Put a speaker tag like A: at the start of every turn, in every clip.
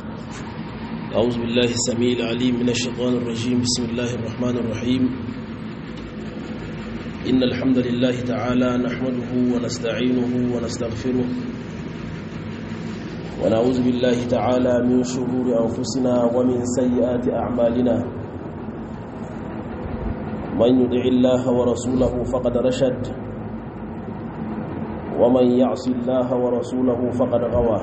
A: أعوذ بالله السميع العليم من الشيطان الرجيم. بسم الله الرحمن الرحيم. إن الحمد لله تعالى نحمده ونستعينه ونستغفره ونعوذ بالله تعالى من شرور أنفسنا ومن سيئات أعمالنا. من يطع الله ورسوله فقد رشد ومن يعص الله ورسوله فقد غوى.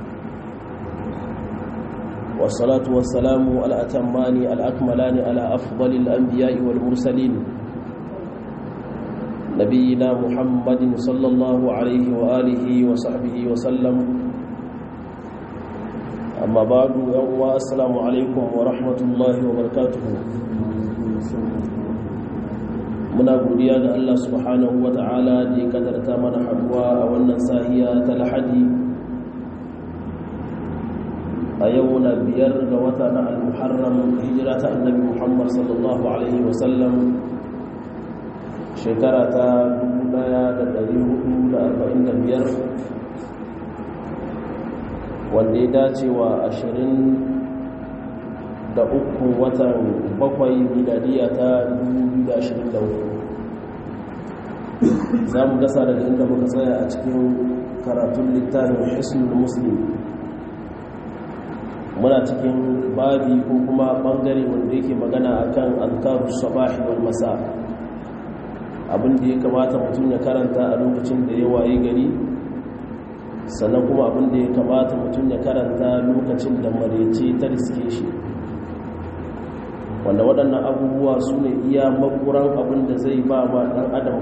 A: والصلاة والسلام الأتمان الأكملان على أفضل الأنبياء والمرسلين نبينا محمد صلى الله عليه وآله وصحبه وسلم. أما بعد، السلام عليكم ورحمة الله وبركاته. muna godiya ga Allah subhanahu wa ta'ala da ya kadarta mana haduwa a wannan sahiya ta Lahadi a yau na 5 ga wata na al-Muharram, hijira ta annabi Muhammad sallallahu alaihi wasallam shekara ta 1445 wanda ya dace wa 23 watan 7 miladiya ta 2024. za mu gasa daga inda muka tsaya a cikin karatun littafin Hisnul Muslim. muna cikin babi ko kuma bangare wanda yake magana akan azkarus sabahi wal masa, abin da ya kamata mutum ya karanta a lokacin da ya waye gari, sannan kuma abin da ya kamata mutum ya karanta lokacin da marece ta riske shi, wanda waɗannan abubuwa su ne iya makuran abin da zai ba ma ɗan adam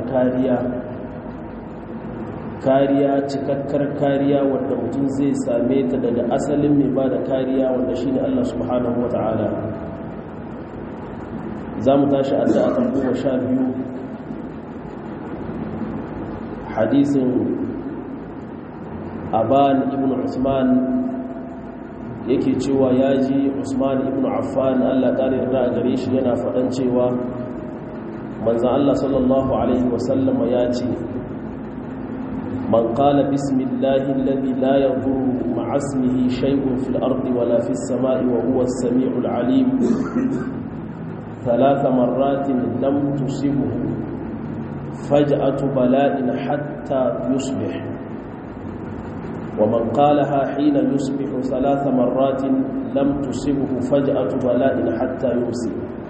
A: kariya cikakkar kariya wadda mutum zai same ta daga asalin mai ba da kariya wanda shi ne Allah subhanahu wa ta'ala. za mu tashi addu'a ta 12, hadisin Aban ibn Usman yake cewa ya ji Usman ibn Affan Allah ƙari da gare shi yana faɗan cewa manzan Allah sallallahu alaihi wasallama ya ce, man qala bismillahi alladhi la yadurru ma'a ismihi shay'un fil ardi wala fis sama'i wa huwa as-sami'ul 'alim 3 marratin lam tusibhu faj'atu bala'in hatta yusbih. ومن قالها حين يصبح 3 مرات لم تصبه فجأة بلاء حتى يمسي.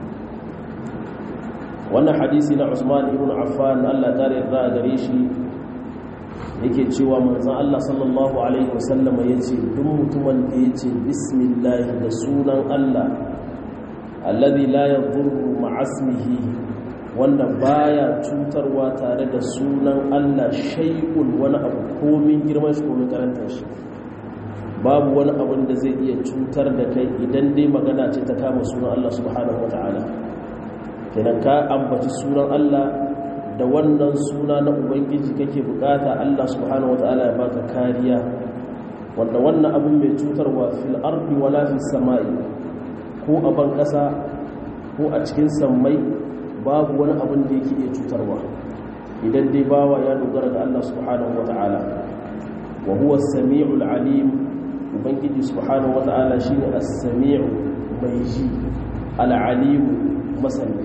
A: wannan hadisi na Usman ibn Affan Allah tare da gare shi yake cewa manzon Allah sallallahu alaihi wasallam yace duk mutumin da yace bismillah da sunan Allah alladhi la yadurru ma'a ismihi, wanda baya cutarwa tare da sunan Allah shay'un, wani abu komin girman shi komin karantar shi, babu wani abin da zai iya cutar da kai idan dai magana ce ta kama sunan Allah subhanahu wata'ala. kenan ka ambaci sunan Allah da wannan suna na ubangiji kake bukata Allah subhanahu wata'ala ya baka kariya, wanda wannan abin mai cutarwa fil ardi wala fis sama'i, ko a ban kasa ko a cikin sammai, babu wani abin da yake iya cutarwa idan dai bawa ya dogara ga Allah subhanahu wata'ala. wa huwa as-sami'ul 'alim, ubangiji subhanahu wata'ala shine as-sami'u mai ji, al-'alim masani,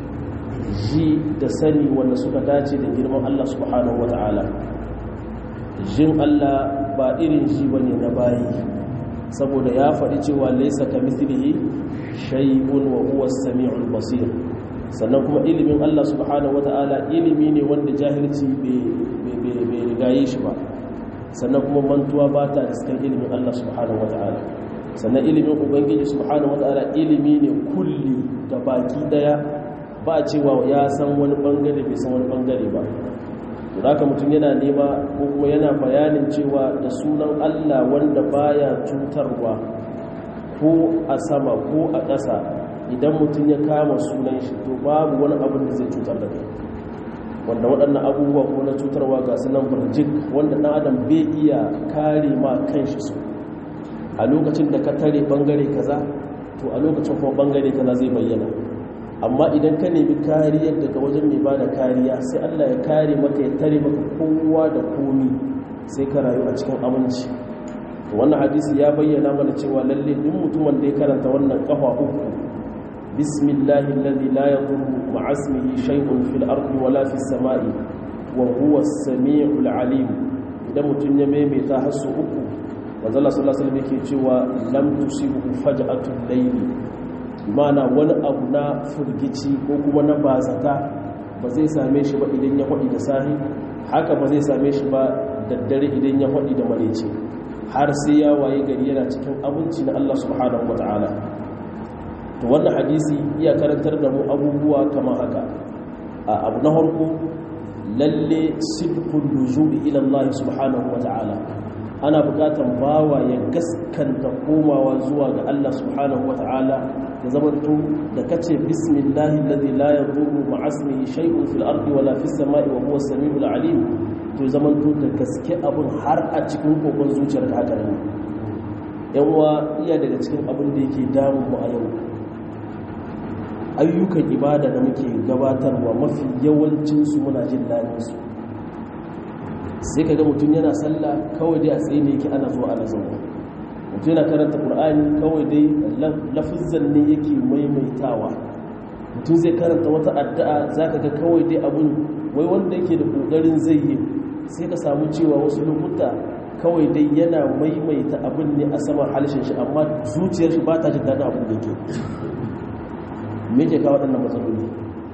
A: ji da sani wanda suka dace da girman Allah subhanahu wata'ala. jin Allah ba irin ji bane na bayi, saboda ya faɗi cewa laysa kamithlihi shay'un wa huwa as-sami'ul basir. sannan kuma ilimin Allah subhanahu wata'ala ilimi ne wanda jahilci bai rigaye shi ba, sannan kuma mantuwa ba ta riskan ilimin Allah subhanahu wata'ala. sannan ilimin ubangiji subhanahu wata'ala ilimi ne kulli da baki daya, ba cewa ya san wani bangare bai san wani bangare ba. to haka mutum yana nema ko kuma yana bayanin cewa da sunan Allah wanda baya cutarwa ko a sama ko a ƙasa, idan mutum ya kama sunan shi to babu wani abin da zai cutar da kai, wanda waɗannan abubuwa ko na cutarwa ga sunan burjik wanda ɗan adam bai iya kare ma kanshi su. a lokacin da ka tare bangare kaza, to a lokacin kuma bangare kaza zai bayyana. amma idan ka nemi kariyar daga wajen mai bada kariya, sai Allah ya kare maka, ya tare maka kowa da komi, sai ka rayu a cikin aminci. wannan hadisi ya bayyana mana cewa lalle duk mutumin da ya karanta wannan kafa uku bismillahi alladhi la yadurru ma'a ismihi shay'un fil ardi wala fis sama'i wa huwa as-sami'ul 'alim idan mutun ya maimaita hasu uku manzo Allah sallallahu alaihi wasallam yake cewa lam tusibu faj'atul layli mana wani abu na furgici ko kuma na bazata ba zai same shi ba idan ya hudi da sahi haka ba zai same shi ba daddare idan ya hudi da marece har sai ya waye gari yana cikin abinci na Allah subhanahu wataala to wannan hadisi iya karantar da mu abubuwa kamar haka abu na farko lalle sidqul lujui ila Allah subhanahu wataala ana bukatar bawa ya gaskanta komawa zuwa ga Allah subhanahu wataala ya zamanto da kace bismillahi alladhi la yadurru ma'a ismihi shay'un fil ardi wala fis sama'i wa huwa as-sami'ul 'alim to zamanto da gaske abun har a cikin kokon zuciyarka haka ne yan uwa iya daga cikin abin da yake damu mu a yau ayyukan ibada da muke gabatarwa mafi yawancin su muna jin dadin su sai kaga mutum yana sallah kawai dai a tsaye ne yake ana zuwa ana zama mutum yana karanta qur'ani kawai dai lafizan ne yake maimaitawa mutum zai karanta wata addu'a zaka ga kawai dai abun wai wanda yake da kokarin zai yi sai ka samu cewa wasu lokuta kawai dai yana maimaita abin ne a saman halishin shi amma zuciyar shi ba ta jin daɗin abin da yake me ke kawo waɗannan matsaloli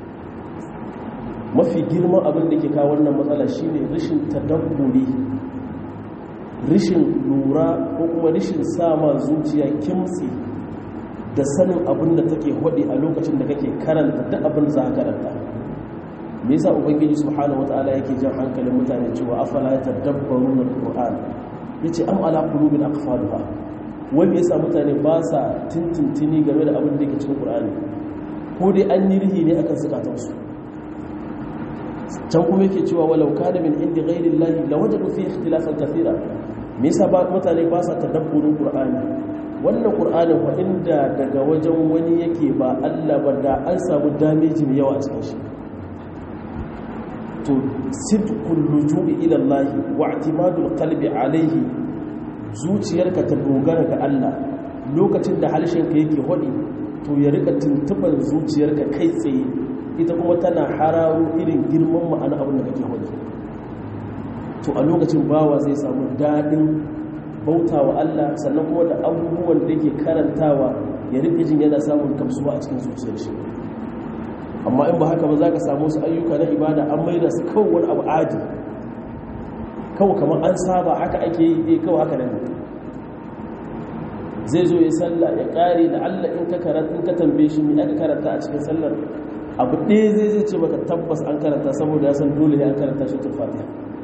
A: mafi girman abin da ke kawo wannan matsala shine rashin tadabburi rashin lura ko kuma rashin sama zuciya kimtsi da sanin abin da take hodi a lokacin da kake karanta duk abin da za ka karanta me yasa ubangiji subhanahu wataala yake jan hankalin mutane cewa afala yatadabbaruna alquran yace am ala qulubin aqfaluha wai me yasa mutane ba sa tintintini game da abin da yake cikin qur'ani ko dai an yi rihi ne akan zukatansu can kuma yake cewa walau kana min indi ghairi llahi lawajadu fihi ikhtilafan kathira me yasa ba mutane ba sa tadabburin qur'ani wannan qur'anin fa inda daga wajen wani yake ba Allah ba da an samu damage mai yawa a cikin shi to sidqul lujui ila Allah wa i'timadul qalbi alayhi zuciyarka ta dogara ga Allah lokacin da halshenka yake hodi to ya rika tuntuban zuciyarka kai tsaye ita kuma tana hararo irin girman ma'ana abin da kake hodi to a lokacin bawa zai samu dadin bautawa Allah sannan kuma da abubuwan da yake karantawa ya rika jin yana samun kamsuwa a cikin zuciyar shi amma in ba haka ba za ka samu su ayyuka na ibada an maida su kawai wani abu adi kawai kamar an saba haka ake yi kawai haka nan zai zo ya salla ya kare da Allah in ka karanta in ka tambaye shi me aka karanta a cikin sallar abu ɗaya zai ce baka tabbas an karanta saboda ya san dole ya karanta shi tun fatiha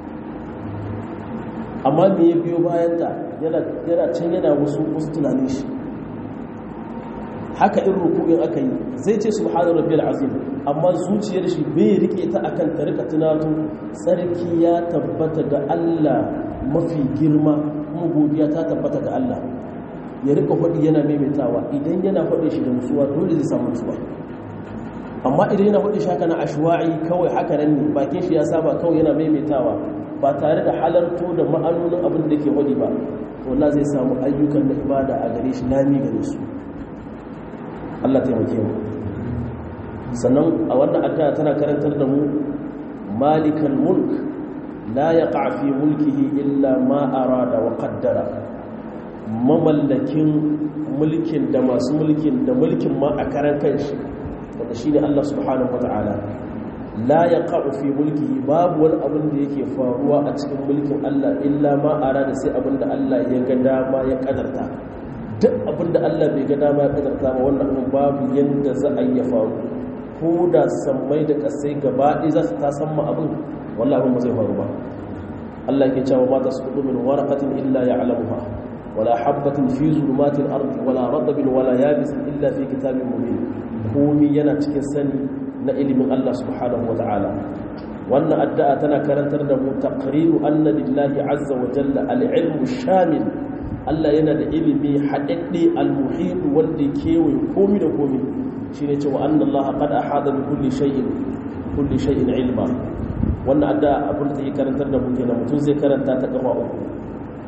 A: amma me ya biyo bayan ta yana can yana wasu tunanin shi haka in ruku'in aka yi zai ce subhana rabbiyal azim amma zuciyar shi bai rike ta akan ta rika tunatu sarki ya tabbata ga Allah mafi girma kuma godiya ta tabbata ga Allah ya rika faɗi yana maimaitawa idan yana faɗi shi da nutsuwa dole zai samu nutsuwa amma idan yana faɗi shi haka na ashwa'i kawai haka nan ne bakin shi ya saba kawai yana maimaitawa ba tare da halarto da ma'anonin abin da ke faɗi ba to Allah zai samu ayyukan da ibada a gare shi lami gare su Allah taimake mu sannan a wannan addu'a tana karantar da mu malikal mulk la yaqa fi mulkihi illa ma arada wa qaddara mamallakin mulkin da masu mulkin da mulkin ma a karan kanshi wanda shine Allah subhanahu wataala la yaqa fi mulkihi babu wani abin da yake faruwa a cikin mulkin Allah illa ma arada sai abin da Allah ya ga dama ya kadarta duk abinda Allah bai ga dama ya kadarta ba wannan abin babu yanda za a yi faru ko da sammai da kasai gaba ɗaya za su ta samma abin wallahi abin ba zai faru ba Allah ke cewa ma tasqutu min waraqatin illa ya'lamuha wala habatin fi zulumatil ardi wala radabin wala yabisin illa fi kitabin mubin komai yana cikin sani na ilimin Allah subhanahu wataala wannan addu'a tana karantar da mu taqriru anna lillahi azza wa jalla al-ilmu shamil Allah yana da ilimi haɗaɗɗe al-muhit wanda kewaye komi da komi shine cewa anna Allah qad ahada bi kulli shay'in ilma wannan adda abin da yake karantar da mu kenan mutum zai karanta ta kafa uku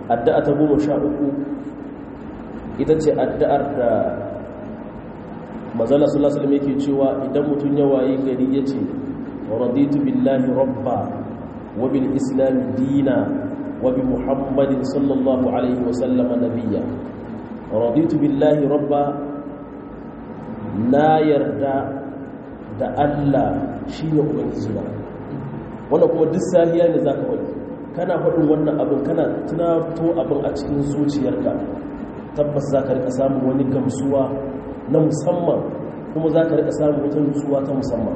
A: addu'a ta 13 ita ce addu'ar da manzala sallallahu alaihi wasallam yake cewa idan mutum ya waye gari yace raditu billahi rabba wa bil islam dina wa bi muhammadin sallallahu alaihi wasallam nabiyya raditu billahi rabba, na yarda da Allah shine ubangiji na. Wanda kuma duk sahiya ne zaka wani kana faɗin wannan abin kana tunato abin a cikin zuciyarka, tabbas zaka rika samun wani gamsuwa na musamman, kuma zaka rika samun wata nutsuwa ta musamman.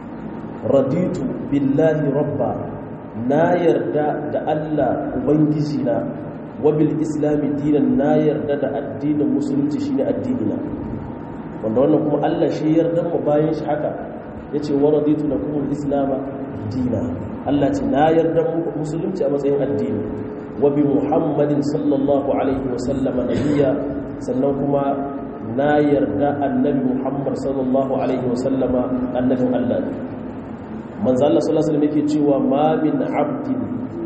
A: Raditu billahi rabba, na yarda da Allah ubangiji na, wa bil islami dinan, na yarda da addinin musulunci shine addini na. Wanda wannan kuma Allah shi yarda mu bayan shi haka yace wa raditu lakum al-islam dina. Allah ce na yarda mu musulunci a matsayin addini, wa bi muhammadin sallallahu alaihi wa sallama nabiyya, sannan kuma na yarda annabi muhammad sallallahu alaihi wa sallama annabin Allah ne. Manzo Allah sallallahu alaihi wasallam yake cewa ma min abdin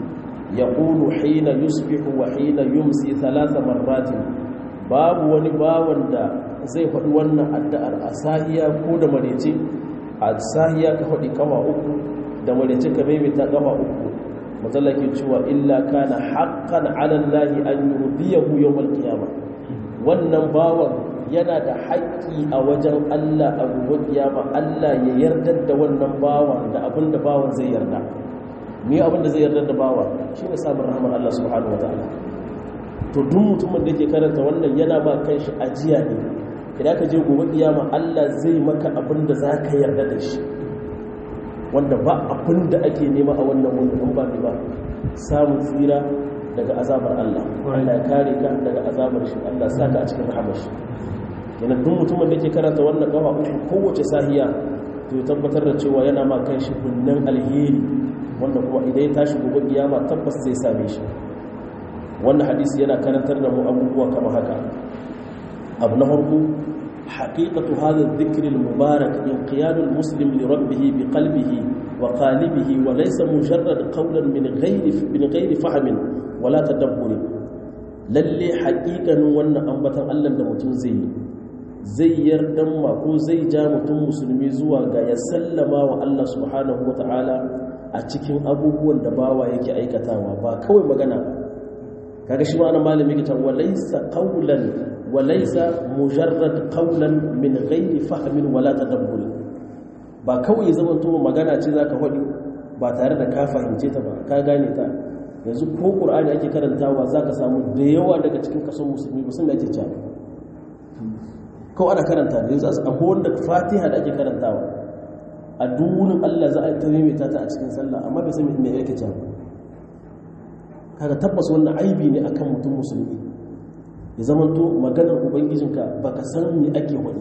A: yaqulu hina yusbihu wa hina yumsi thalatha marratin, babu wani bawan da zai faɗi wannan addu'ar a sahiya ko da marece. A sahiya ka faɗi kafa uku, da marece ka maimaita kafa uku. Mazalla ke cewa illa kana haqqan 'ala Allahi an yurdiyahu yawm al-qiyamah, wannan bawan yana da haƙƙi a wajen Allah a gobe kiyama, Allah ya yarda da wannan bawan da abinda bawan zai yarda. Me abinda zai yarda da bawa shine samun rahmar Allah subhanahu wataala. To duk mutumin da yake karanta wannan yana ba kanshi ajiya ne, idan ka je gobe kiyama Allah zai maka abinda zaka yarda da shi, wanda ba abinda ake nema a wannan wanda in ba ne ba samun tsira daga azabar Allah. Allah ya kare ka daga azabar shi, Allah saka a cikin rahmar shi. Yana duk mutumin da ke karanta wannan gaba uku kowace sahiya, to ya tabbatar da cewa yana ma kan shi kunnan alheri, wanda kuma idan ya tashi gobe kiyama tabbas zai same shi. Wannan hadisi yana karantar da mu abubuwa kamar haka. Abu na farko, haqiqatu hadha adh-dhikr al-mubarak inqiyadu al-muslim li rabbih bi qalbihi wa qalibihi, wa laysa mujarrad qawlan min ghairi fahmin wala tadabbur. Lalle haqiqanin wannan ambatan Allah da mutum zai yardan ma ko zai ja mutum musulmi zuwa ga ya sallama wa Allah subhanahu wata'ala a cikin abubuwan da bawa yake aikatawa, ba kawai magana. Kaga shi ma ana malami kita walaysa qawlan walaysa mujarrad qawlan min ghairi fahmin wala tadabbur. Ba kawai zaman to magana ce zaka faɗi ba tare da ka fahimce ta ba, ka gane ta. Yanzu ko Qur'ani ake karantawa zaka samu da yawa daga cikin kason musulmi ba sun da ake cewa ko ana karanta da yanzu akwai wanda Fatiha da ake karantawa a dunin Allah za a ta ta a cikin sallah, amma bai san me yake cewa. Kaga tabbas wannan aibi ne akan mutum musulmi, ya zamanto maganar ubangijinka baka san me ake wani.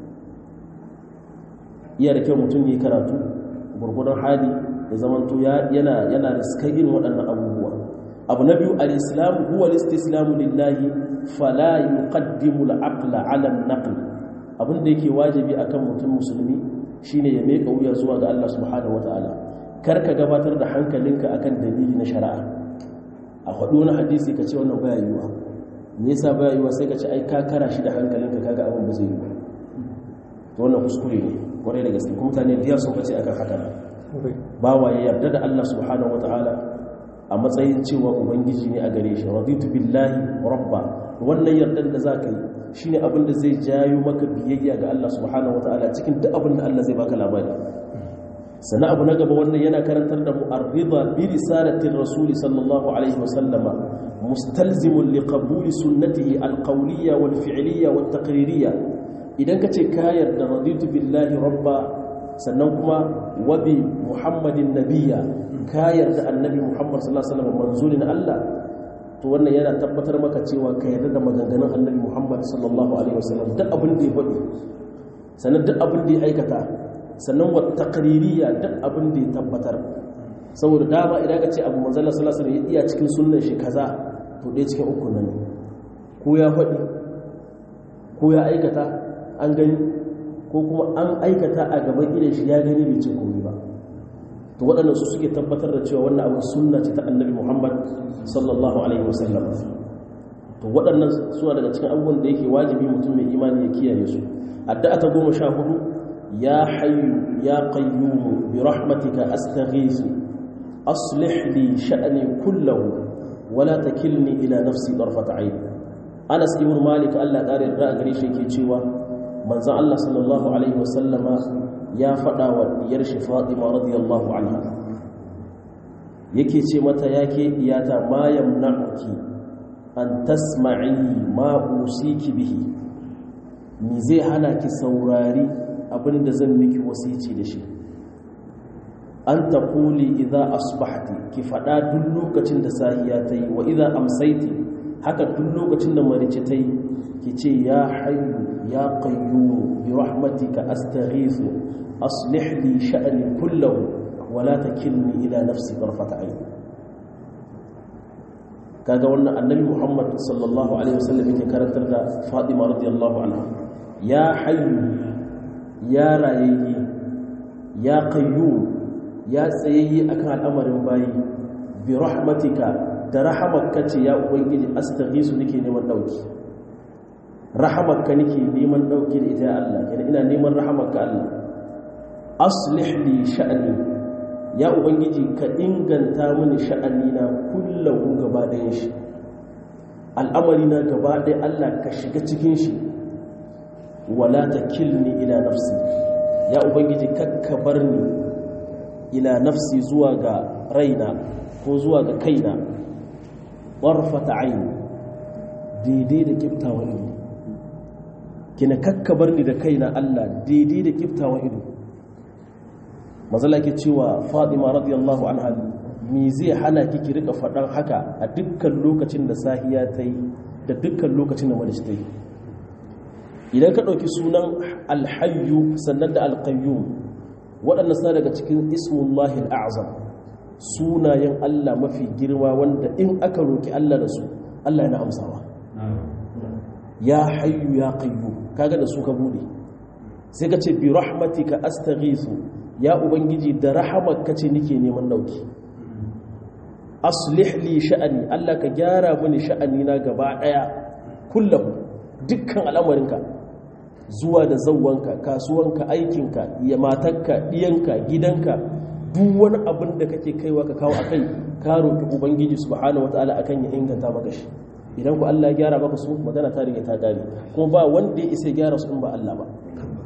A: Iya da kyau mutum yi karatu gurgurdan hali, ya zamanto yana riskayin waɗannan abubuwa. Abu na biyu, al-islam huwa al-istislamu lillahi fala yuqaddimu al-aqla 'ala an-naql. Abin da yake wajibi akan mutum musulmi shine ya meka wuya zuwa ga Allah subhanahu wataala. Kar ka gabatar da hankalinka akan dalili na shari'a. A faɗo na hadisi ka ce wannan baya yiwa, me yasa baya yiwa? Sai ka ce ai ka kara shi da hankalinka kaga abin ba zai yi ba. To wannan kuskure ne kwarai da gaske, kuma mutane biyar sun kace akan haka. Bawa ya yarda da Allah subhanahu wataala a matsayin cewa ubangiji ne a gare shi. Raditu billahi rabba, wannan yardan da zaka yi shine abin da zai jayo maka biyayya ga Allah subhanahu wataala cikin duk abin da Allah zai baka labari. Sannan abu na gaba, wannan yana karantar da mu ar-ridha bi risalatir rasul sallallahu alaihi wasallama mustalzimun li qabuli sunnatihi al-qawliyya wal fi'liyya wat taqririyya. Idan kace ka yarda raditu billahi rabba, sannan kuma wa bi muhammadin nabiyya, ka yarda annabi muhammad sallallahu alaihi wasallam manzulin Allah, to wannan yana tabbatar maka cewa ka yarda da maganganun annabi muhammad sallallahu alaihi wasallam, duk abin da ya faɗi, sannan duk abin da ya aikata, sannan wa taqririyya, duk abin da ya tabbatar. Saboda dama idan ka ce abu manzo Allah sallallahu alaihi wasallam ya iya cikin sunnar shi kaza, to dai cikin uku nan ko ya faɗi ko ya aikata an gani, ko kuma an aikata a gaban idan shi ya gani bai ce komai ba. To waɗannan su suke tabbatar da cewa wannan abin sunna ce ta annabi Muhammad sallallahu alaihi wasallam. to waɗannan suna daga cikin abubuwan da yake wajibi mutum mai imani ya kiyaye su. Addu'a ta 14 ya hayyu ya qayyum bi rahmatika astaghiithu aslih li sha'ni kullahu wa la takilni ila nafsi tarfat 'ayn. Anas ibn Malik Allah ƙarin da gare shi yake cewa manzon Allah sallallahu alaihi wasallama ya faɗa wa diyar shi Fatima radiyallahu anha yake ce mata yake iyata ma yamna'uki an tasma'i ma usiki bihi, ni zai hana ki saurari abinda zan miki wasici da shi. An taquli idza asbahti, ki faɗa duk lokacin da sahiya ta yi, wa idza amsaiti haka duk lokacin da marice ta yi ki ce ya hayyu ya qayyum bi rahmatika astaghithu aslih li sha'ni kullahu wa la takilni ila nafsi tarfata ayn. kaga wannan annabi Muhammad sallallahu alaihi wasallam yake karantar da Fatima radiyallahu anha, ya hayyu ya rayayye ya qayyum ya tsayayye akan al'amarin bayi bi rahmatika da rahamarka ce ya ubangiji astaghisu nake neman dauki, rahamarka nake neman dauki da ita ya Allah, ina neman rahamarka Allah. Aslih li sha'ni, ya ubangiji ka inganta mini sha'ani na kullahu gaba ɗayan shi, al'amari na gaba ɗaya Allah ka shiga cikin shi. Wala takilni ila nafsi, ya ubangiji kakka bar ni ila nafsi zuwa ga raina ko zuwa ga kaina. Warfata aini, daidai da kiftawa ido, kina kakkabar ni da kaina Allah daidai da kiftawa ido. Mazala ke cewa Fatima radiyallahu anha, me zai hana ki rika faɗan haka a dukkan lokacin da sahiya ta yi da dukkan lokacin da marici ta yi. Idan ka ɗauki sunan alhayyu sannan da alqayyum, waɗanda suna daga cikin ismullahi al'azam, sunayen Allah mafi girma wanda in aka roki Allah da su Allah yana amsawa. Ya hayyu ya qayyum, kaga da su ka bude, sai ka ce bi rahmatika astaghithu, ya ubangiji da rahamarka ce nake neman dauki. Aslih li sha'ani, Allah ka gyara mini sha'ani na gaba daya kullahu, dukkan al'amarinka, zuwa da zawwanka, kasuwanka, aikinka, ya matarka, diyanka, gidanka, duk wani abin da kake kaiwa ka kawo akai ka roki ubangiji subhanahu wataala akan ya inganta maka shi. Idan ku Allah ya gyara maka su, magana ta rige ta gane, kuma ba wanda ya isa gyara su in ba Allah ba.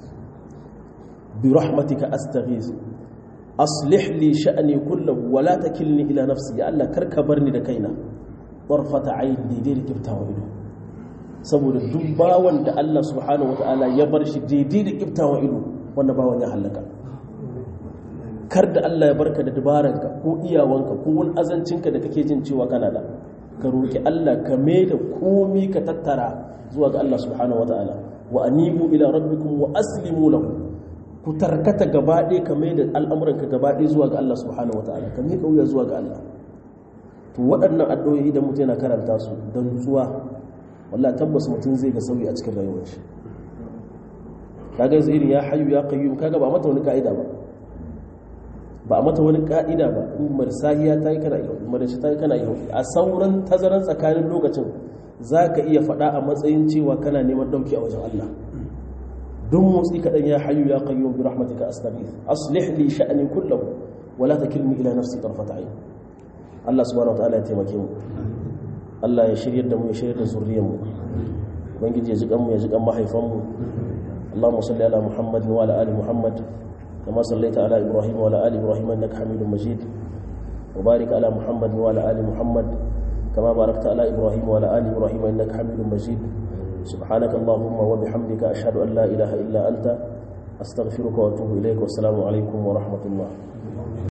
A: Bi rahmatika astaghith aslih li sha'ni kullahu wa la takilni ila nafsi, ya Allah karka barni da kaina tarfata ayn, daidai da kiftawa ido. Saboda duk bawan da Allah subhanahu wataala ya bar shi daidai da kiftawa ido, wanda bawan ya halaka. Kar da Allah ya barka da dabaranka ko iyawanka ko wani azancinka da kake jin cewa kana da, ka roki Allah ka mai da komi ka tattara zuwa ga Allah subhanahu wataala. Wa anibu ila rabbikum wa aslimu lahu, ku tarkata gaba ɗaya ka mai da al'amuranka gaba ɗaya zuwa ga Allah subhanahu wataala, ka mai kauya zuwa ga Allah. To waɗannan addu'o'i idan mutum yana karanta su don nutsuwa, wallahi tabbas mutum zai ga sauyi a cikin rayuwar shi. Kaga yanzu irin ya hayyu ya qayyum, kaga ba mata wani ka'ida ba, ba a mata wani ka'ida ba. in marsahiya ta yi kana iya, marashi ta yi kana iya, a sauran tazaran tsakanin lokacin za ka iya faɗa a matsayin cewa kana neman ɗauki a wajen Allah. don motsi kaɗan ya hayyu ya qayyum bi rahmatika astaghith aslih li sha'ni kullahu wa la takilni ila nafsi tarfata ayn. Allah subhanahu wa ta'ala ya taimake mu, Allah ya shiryar da mu, ya shiryar da zuriyar mu, ubangiji ya ji kan mu, ya ji kan mahaifan mu. Allahumma salli ala Muhammad wa ala ali Muhammad كما صليت على إبراهيم وعلى آل إبراهيم إنك حميد مجيد، وبارك على محمد وعلى آل محمد كما باركت على إبراهيم وعلى آل إبراهيم إنك حميد مجيد. سبحانك اللهم وبحمدك أشهد أن لا إله إلا أنت أستغفرك وأتوب إليك، والسلام عليكم ورحمة الله.